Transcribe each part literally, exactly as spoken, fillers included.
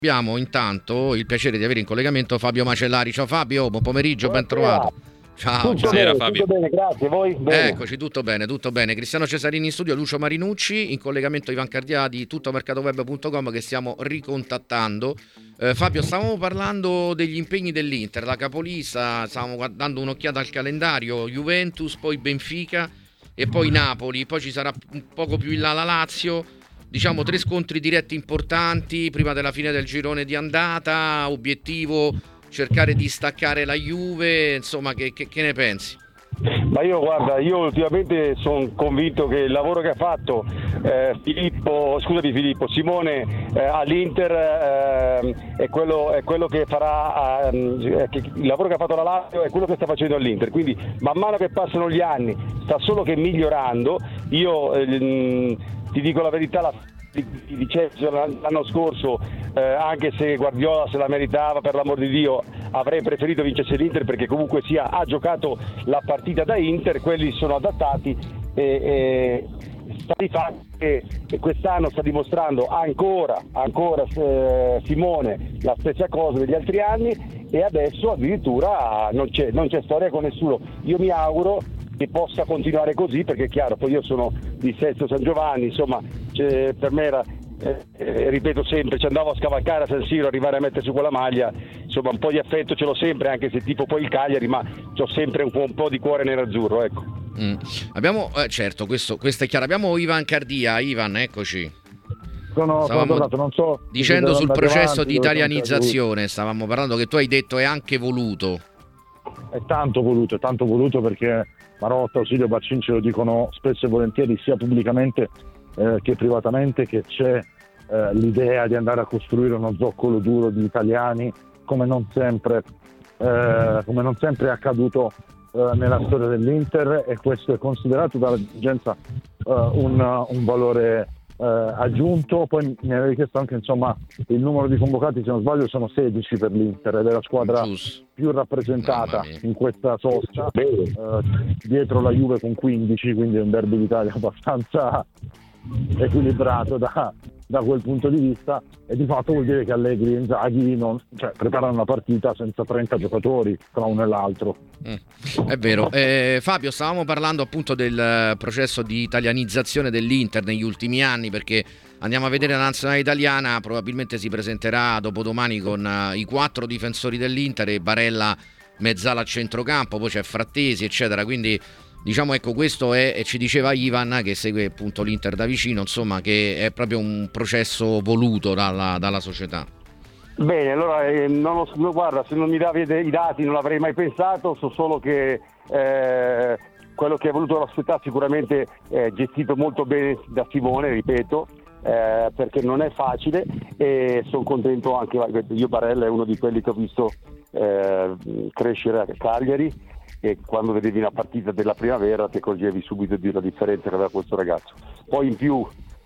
Abbiamo intanto il piacere di avere in collegamento Fabio Macellari. Ciao Fabio, buon pomeriggio, ben trovato. Ciao, tutto ciao. bene, Fabio. Tutto bene, grazie. Voi? Bene. Eccoci, tutto bene, tutto bene. Cristiano Cesarini in studio, Lucio Marinucci, in collegamento Ivan Cardia di tuttomercatoweb punto com che stiamo ricontattando. Eh, Fabio, stavamo parlando degli impegni dell'Inter, la capolista, stavamo dando un'occhiata al calendario, Juventus, poi Benfica e poi Napoli, poi ci sarà un poco più in là la Lazio. Diciamo tre scontri diretti importanti prima della fine del girone di andata, obiettivo cercare di staccare la Juve, insomma che, che, che ne pensi? Ma io guarda, io ultimamente sono convinto che il lavoro che ha fatto eh, Filippo, scusami Filippo, Simone eh, all'Inter eh, è, quello, è quello che farà, eh, che, il lavoro che ha fatto la Lazio è quello che sta facendo all'Inter, quindi man mano che passano gli anni sta solo che migliorando. Io eh, ti dico la verità, la di, di Chelsea l'anno scorso, eh, anche se Guardiola se la meritava, per l'amor di Dio, avrei preferito vincesse l'Inter, perché comunque sia ha giocato la partita da Inter, quelli sono adattati e, e sta di fatto che quest'anno sta dimostrando ancora ancora eh, Simone la stessa cosa degli altri anni, e adesso addirittura non c'è, non c'è storia con nessuno. Io mi auguro che possa continuare così, perché è chiaro, poi io sono di Sesto San Giovanni, insomma per me era eh, eh, ripeto sempre, ci andavo a scavalcare a San Siro, arrivare a mettere su quella maglia, insomma un po' di affetto ce l'ho sempre, anche se tipo poi il Cagliari, ma c'ho sempre un po', un po' di cuore nerazzurro, ecco. Mm. Abbiamo eh, certo, questo, questo è chiaro. Abbiamo Ivan Cardia. Ivan, eccoci. Sono, sono tornato, non so dicendo sul processo avanti, di italianizzazione, stavamo parlando, che tu hai detto è anche voluto. È tanto voluto, è tanto voluto, perché Marotta, Ausilio, Baccin ce lo dicono spesso e volentieri, sia pubblicamente eh, che privatamente, che c'è eh, l'idea di andare a costruire uno zoccolo duro di italiani, come non sempre, eh, come non sempre è accaduto eh, nella storia dell'Inter, e questo è considerato dalla dirigenza eh, un, un valore eh, aggiunto. Poi mi avevi chiesto anche insomma il numero di convocati, se non sbaglio sono sedici per l'Inter, ed è la squadra Giusto. più rappresentata in questa sosta, eh, dietro la Juve con quindici, quindi è un derby d'Italia abbastanza equilibrato da, da quel punto di vista, e di fatto vuol dire che Allegri e Inzaghi non, cioè, preparano una partita senza trenta giocatori tra uno e l'altro. Mm, è vero. eh, Fabio, stavamo parlando appunto del processo di italianizzazione dell'Inter negli ultimi anni, perché andiamo a vedere la nazionale italiana, probabilmente si presenterà dopodomani con uh, i quattro difensori dell'Inter e Barella mezzala a centrocampo, poi c'è Frattesi eccetera, quindi diciamo ecco, questo è, e ci diceva Ivan che segue appunto l'Inter da vicino, insomma che è proprio un processo voluto dalla, dalla società. Bene, allora eh, non lo, no, guarda, se non mi davi i dati non l'avrei mai pensato, so solo che eh, quello che ha voluto la società sicuramente è gestito molto bene da Simone, ripeto, eh, perché non è facile, e sono contento anche, io Barella è uno di quelli che ho visto eh, crescere a Cagliari, e quando vedevi una partita della primavera ti accorgevi subito di una differenza che aveva questo ragazzo. Poi in più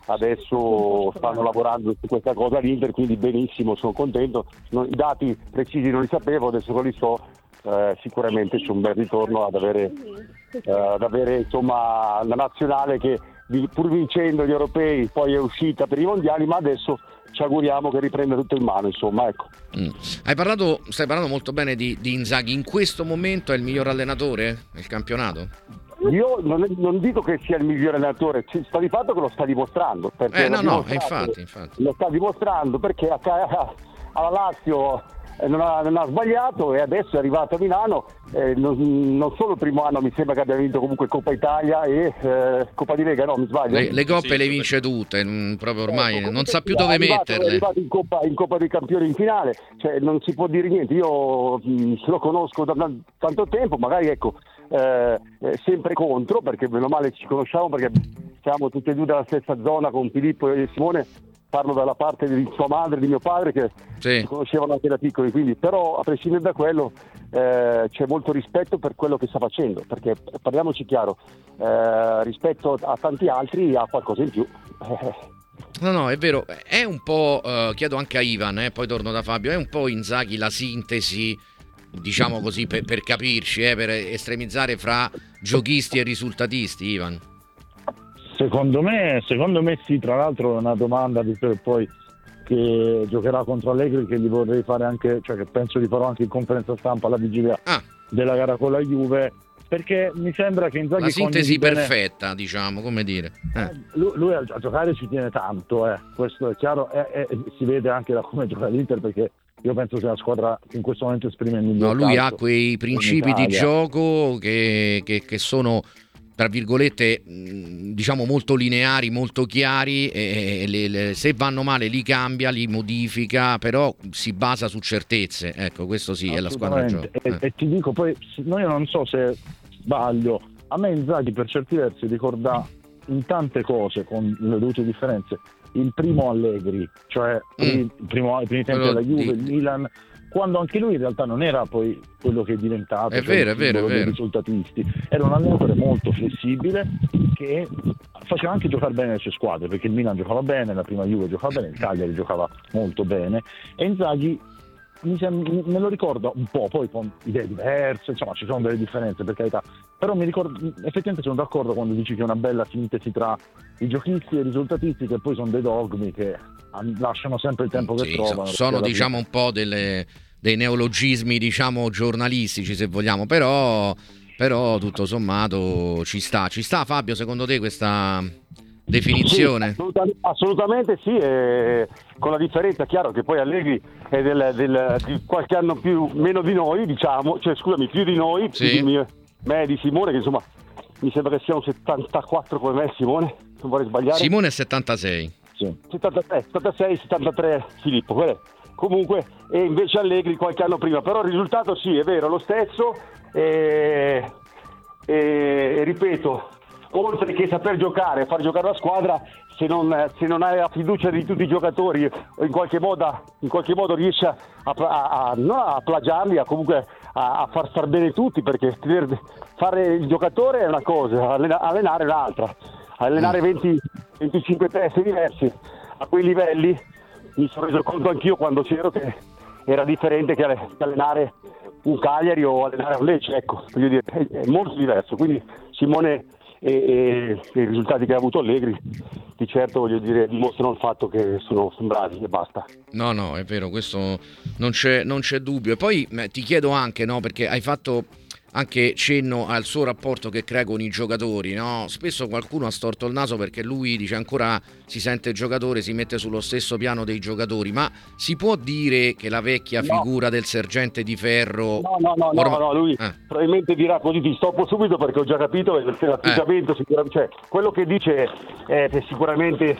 adesso stanno lavorando su questa cosa all'Inter, quindi benissimo, sono contento. I dati precisi non li sapevo, adesso che li so, eh, sicuramente c'è un bel ritorno ad avere, eh, ad avere insomma la nazionale che pur vincendo gli europei poi è uscita per i mondiali, ma adesso ci auguriamo che riprenda tutto in mano, insomma, ecco. Mm. Hai parlato, stai parlando molto bene di, di Inzaghi. In questo momento è il miglior allenatore del campionato? Io non, non dico che sia il migliore allenatore, sta di fatto che lo sta dimostrando. Perché eh no, no, infatti, infatti. Lo sta dimostrando, perché a, a, alla Lazio non ha, non ha sbagliato, e adesso è arrivato a Milano. Eh, non, non solo il primo anno, mi sembra che abbia vinto comunque Coppa Italia e eh, Coppa di Lega, no, mi sbaglio? Le, le coppe sì, le vince tutte, proprio ormai ecco, non sa più dove arrivato, metterle. È arrivato in Coppa, in Coppa dei Campioni in finale, cioè non si può dire niente. Io mh, lo conosco da tanto tempo, magari ecco eh, sempre contro, perché meno male ci conosciamo, perché siamo tutti e due dalla stessa zona con Filippo e Simone. Parlo dalla parte di sua madre, di mio padre, che sì. si conoscevano anche da piccoli, quindi però a prescindere da quello eh, c'è molto rispetto per quello che sta facendo, perché parliamoci chiaro, eh, rispetto a tanti altri ha qualcosa in più. Eh. No, no, è vero, è un po', eh, chiedo anche a Ivan, eh, poi torno da Fabio, è un po' Inzaghi la sintesi, diciamo così, per, per capirci, eh, per estremizzare fra giochisti e risultatisti, Ivan? Secondo me, secondo me sì, tra l'altro è una domanda, visto che poi che giocherà contro Allegri, che gli vorrei fare anche, cioè che penso di farò anche in conferenza stampa alla vigilia ah. della gara con la Juve, perché mi sembra che Inzaghi la sintesi bene, perfetta, diciamo, come dire eh. lui, lui a, a giocare ci tiene tanto, eh. Questo è chiaro, eh, eh, si vede anche da come gioca l'Inter, perché io penso sia la squadra che in questo momento esprime il miglior no, lui calcio ha quei principi di gioco che, che, che sono, tra virgolette, diciamo molto lineari, molto chiari, e le, le, se vanno male li cambia, li modifica, però si basa su certezze, ecco, questo sì è la squadra gioco. E, eh. e ti dico poi, no, io non so se sbaglio, a me Inzaghi per certi versi ricorda in tante cose, con le dovute differenze, il primo Allegri, cioè mm. il primo, i primi tempi Quello della Juve, di... il Milan, quando anche lui in realtà non era poi quello che è diventato, è cioè vero, è vero, è vero. risultatisti, era un allenatore molto flessibile che faceva anche giocare bene le sue squadre, perché il Milan giocava bene, la prima Juve giocava bene, il Cagliari giocava molto bene, e Inzaghi mi sembra, me lo ricordo un po', poi con idee diverse, insomma ci sono delle differenze per carità, però mi ricordo, effettivamente sono d'accordo quando dici che è una bella sintesi tra i giochisti e i risultatisti, che poi sono dei dogmi che lasciano sempre il tempo che sì, trovano. Sono diciamo un po' delle, dei neologismi, diciamo giornalistici se vogliamo, però, però tutto sommato ci sta. Ci sta, Fabio, secondo te questa definizione? Sì, assolutamente, assolutamente sì, e con la differenza, chiaro, che poi Allegri è del, del, di qualche anno più meno di noi, diciamo, cioè scusami, più di noi, sì. più di me, me e di Simone, che insomma mi sembra che sia un settantaquattro come me, Simone, non vorrei sbagliare. Simone è settantasei. Sì. settantatré, settantasei, settantatré Filippo, quello. Comunque, e invece Allegri qualche anno prima, però il risultato sì, è vero, lo stesso, e, e, e ripeto, oltre che saper giocare, far giocare la squadra, se non, se non hai la fiducia di tutti i giocatori, in qualche modo, in qualche modo riesci a, a, a, non a plagiarli, a comunque a, a far star bene tutti, perché fare il giocatore è una cosa, allenare è un'altra. Allenare venti venticinque teste diversi a quei livelli mi sono reso conto anch'io quando c'ero che era differente che allenare un Cagliari o allenare un Lecce, ecco, voglio dire, è, è molto diverso. Quindi Simone e, e, e i risultati che ha avuto Allegri di certo, voglio dire, dimostrano il fatto che sono, sono bravi e basta. No, no, è vero, questo non c'è, non c'è dubbio. E poi eh, ti chiedo anche, no, perché hai fatto anche cenno al suo rapporto che crea con i giocatori, no? Spesso qualcuno ha storto il naso perché lui dice ancora si sente giocatore, si mette sullo stesso piano dei giocatori, ma si può dire che la vecchia no. figura del sergente di ferro... No, no, no, ormai... no, no lui eh. probabilmente dirà così, ti stoppo subito perché ho già capito, perché l'atteggiamento, eh. sicuramente, cioè, quello che dice è, è sicuramente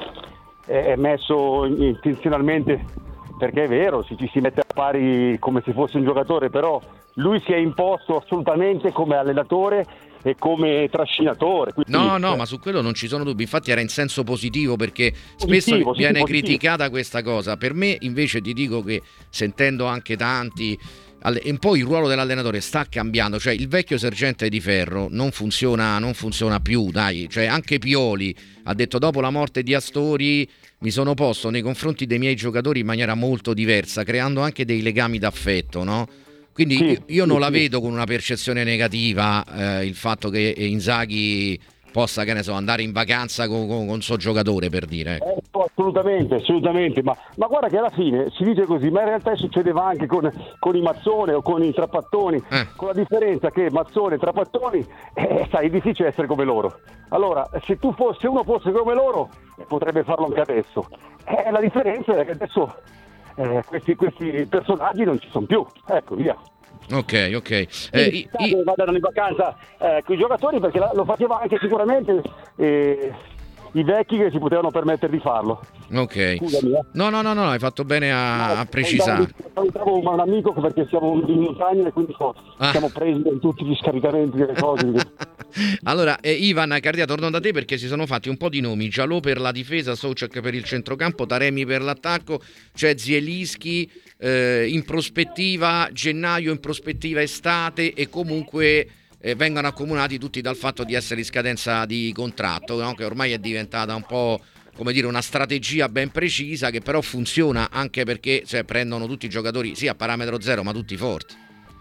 è messo intenzionalmente, perché è vero, si, ci si mette a pari come se fosse un giocatore, però lui si è imposto assolutamente come allenatore e come trascinatore. Quindi, no, no, eh. ma su quello non ci sono dubbi, infatti era in senso positivo, perché positivo, spesso sì, viene positivo. criticata questa cosa. Per me invece ti dico che, sentendo anche tanti, un po' il ruolo dell'allenatore sta cambiando, cioè il vecchio sergente di ferro non funziona, non funziona più, dai, cioè anche Pioli ha detto dopo la morte di Astori mi sono posto nei confronti dei miei giocatori in maniera molto diversa, creando anche dei legami d'affetto, no? Quindi sì, io non sì, la vedo con una percezione negativa eh, il fatto che Inzaghi possa, che ne so, andare in vacanza con, con, con suo giocatore, per dire. Eh, assolutamente, assolutamente, ma, ma guarda che alla fine si dice così, ma in realtà succedeva anche con, con i Mazzone o con i Trapattoni, eh. con la differenza che Mazzone e Trapattoni, eh, sai, è difficile essere come loro. Allora, se tu fosse, se uno fosse come loro, potrebbe farlo anche adesso. Eh, la differenza è che adesso eh, questi, questi personaggi non ci sono più, ecco, via. Ok, ok. Eh, i, i... vadano in vacanza eh, con i giocatori, perché lo faceva anche sicuramente eh, i vecchi che si potevano permettere di farlo. Ok. Scusami, eh. No, no, no, no, hai fatto bene a, no, a precisare. Salutavo un amico perché siamo in montagna e quindi ah. siamo presi in tutti gli scaricamenti delle cose. Allora, eh, Ivan Cardia, torno da te perché si sono fatti un po' di nomi: Giallo per la difesa, Souček per il centrocampo, Taremi per l'attacco, c'è Zielinski eh, in prospettiva gennaio, in prospettiva estate, e comunque eh, vengono accomunati tutti dal fatto di essere in scadenza di contratto, no? Che ormai è diventata un po', come dire, una strategia ben precisa, che però funziona anche perché cioè, prendono tutti i giocatori sì a parametro zero ma tutti forti.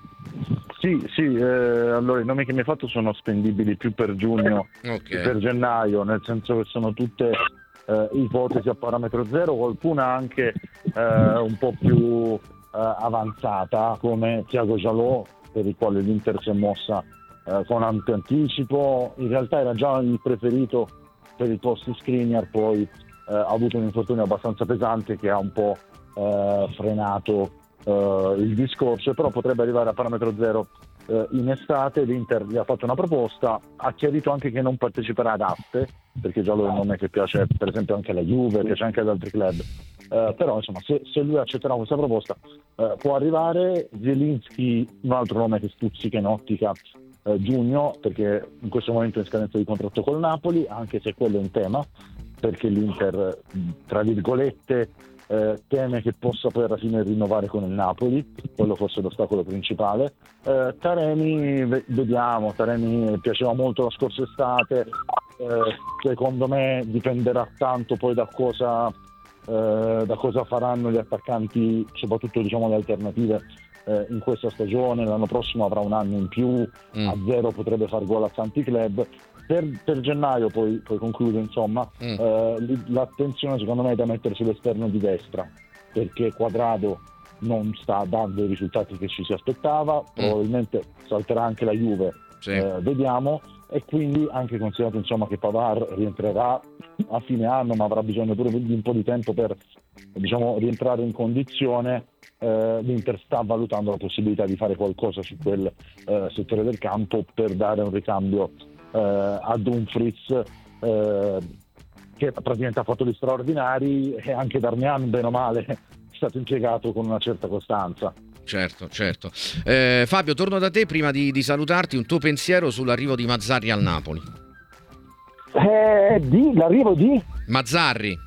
Sì, sì, eh, allora i nomi che mi hai fatto sono spendibili più per giugno okay. che per gennaio, nel senso che sono tutte eh, ipotesi a parametro zero, qualcuna anche eh, un po' più eh, avanzata, come Thiago Jalot, per il quale l'Inter si è mossa eh, con ampio anticipo. In realtà era già il preferito per il post Skriniar, poi eh, ha avuto un infortunio abbastanza pesante che ha un po' eh, frenato eh, il discorso, però potrebbe arrivare a parametro zero eh, in estate. L'Inter gli ha fatto una proposta, ha chiarito anche che non parteciperà ad aste, perché già lui non è che piace per esempio anche la Juve, piace anche ad altri club, eh, però insomma se, se lui accetterà questa proposta eh, può arrivare. Zielinski, un altro nome che stuzzica in ottica eh, giugno, perché in questo momento è in scadenza di contratto col Napoli, anche se quello è un tema, perché l'Inter tra virgolette eh, teme che possa poi alla fine rinnovare con il Napoli, quello forse è l'ostacolo principale. eh, Taremi, vediamo, Taremi piaceva molto la scorsa estate, eh, secondo me dipenderà tanto poi da cosa eh, da cosa faranno gli attaccanti, soprattutto diciamo le alternative eh, in questa stagione. L'anno prossimo avrà un anno in più, mm. a zero potrebbe far gol a tanti club. Per, per gennaio poi, poi concludo insomma, mm. eh, l'attenzione secondo me è da mettere sull'esterno di destra, perché Quadrado non sta dando i risultati che ci si aspettava, mm. probabilmente salterà anche la Juve, sì. eh, vediamo, e quindi anche considerato insomma che Pavard rientrerà a fine anno, ma avrà bisogno pure di un po' di tempo per diciamo rientrare in condizione. eh, L'Inter sta valutando la possibilità di fare qualcosa su quel eh, settore del campo per dare un ricambio Uh, a Dumfries, uh, che praticamente ha fatto gli straordinari, e anche Darmian bene o male è stato impiegato con una certa costanza. Certo, certo. Eh, Fabio, torno da te prima di, di salutarti. Un tuo pensiero sull'arrivo di Mazzarri al Napoli? Eh, di l'arrivo di Mazzarri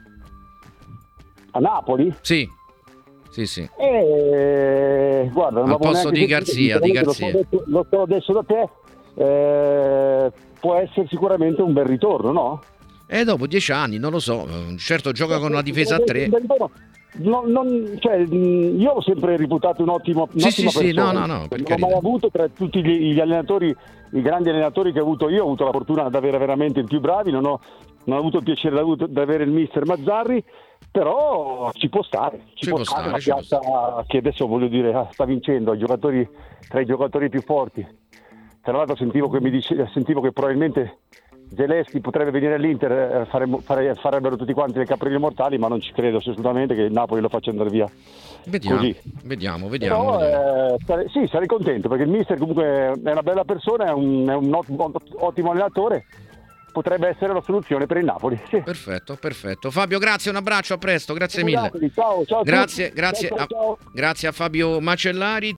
a Napoli? Sì, sì, sì. Eh, guarda, non al posto di Garzia, di Garzia. Lo so, lo so adesso da te. Eh, può essere sicuramente un bel ritorno, no? E eh, dopo dieci anni, non lo so, certo gioca con una difesa a tre. Non, non, cioè, io l'ho sempre reputato un ottimo, sì, sì, persona. Sì, no, no, no, per non ho mai avuto tra tutti gli, gli allenatori, i grandi allenatori che ho avuto io, ho avuto la fortuna di avere veramente i più bravi, non ho, non ho avuto il piacere di avere il mister Mazzarri, però ci può stare, ci, ci può stare, una piazza che adesso voglio dire sta vincendo ai giocatori, tra i giocatori più forti. Tra l'altro sentivo che mi dice, sentivo che probabilmente Zelensky potrebbe venire all'Inter, fare, fare, farebbero tutti quanti le caprile mortali, ma non ci credo assolutamente che il Napoli lo faccia andare via. Vediamo, così. vediamo, vediamo. Però, eh, sare, sì, sarei contento, perché il mister comunque è una bella persona, è un, è un ottimo, ottimo allenatore, potrebbe essere la soluzione per il Napoli. Sì. Perfetto, perfetto. Fabio, grazie, un abbraccio, a presto, grazie mille. Ciao, ciao, grazie, grazie, ciao, ciao, ciao. A, grazie a Fabio Macellari.